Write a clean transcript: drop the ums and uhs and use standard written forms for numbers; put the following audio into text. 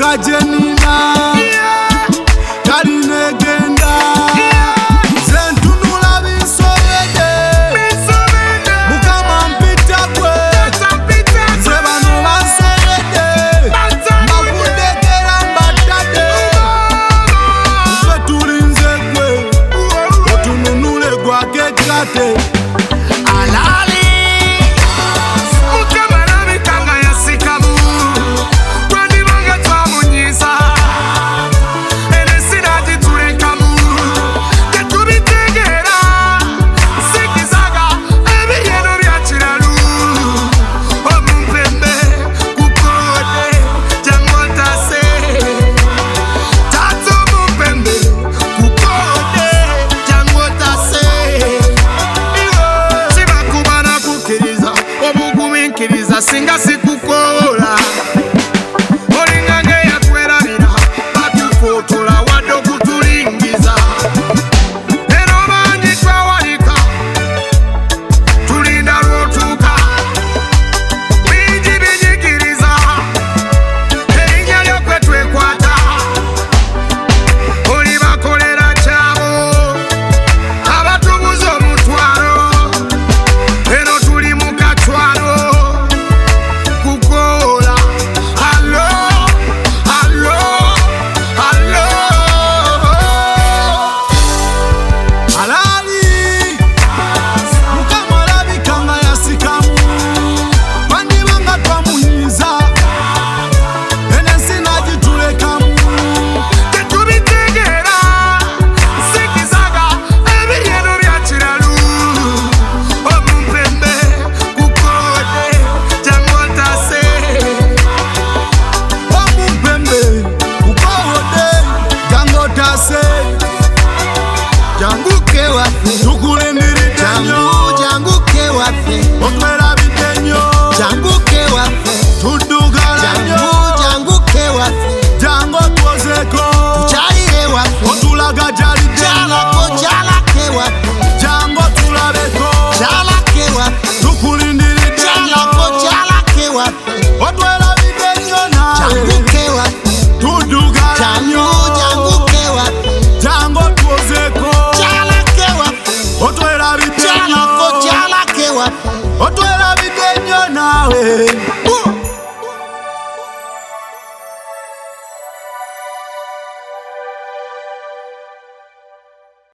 kajenina kalinegenda zentunula binsobede mukama mpita gwe nze bano bansobede mbakundekera mbatade nze tulinze gwe otununule gwakekate alali singa sikukola olingange yatwerabira atukotola wadde okutulingiza ero bangi twawalika tulinda lwotuuka bingi binyigiriza erinnya lyokwe twekwata oli bakolera kyabo abatubuza omutwalo ero tuli mu katwalo otwera bidenyo nawe